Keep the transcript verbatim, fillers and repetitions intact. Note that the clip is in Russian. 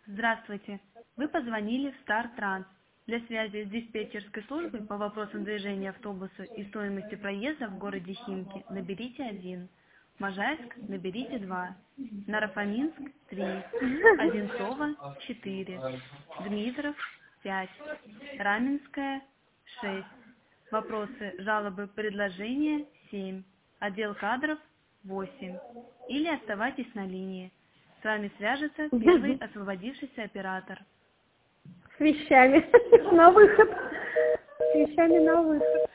Здравствуйте. Вы позвонили в Star Trans. Для связи с диспетчерской службой по вопросам движения автобуса и стоимости проезда в городе Химки наберите один. Можайск наберите два. Нарафаминск три. Одинцово четыре. Дмитров пять. Раменское шесть. Вопросы, жалобы, предложения семь. Отдел кадров восемь. Или оставайтесь на линии. С вами свяжется первый освободившийся оператор. С вещами на выход. С вещами на выход.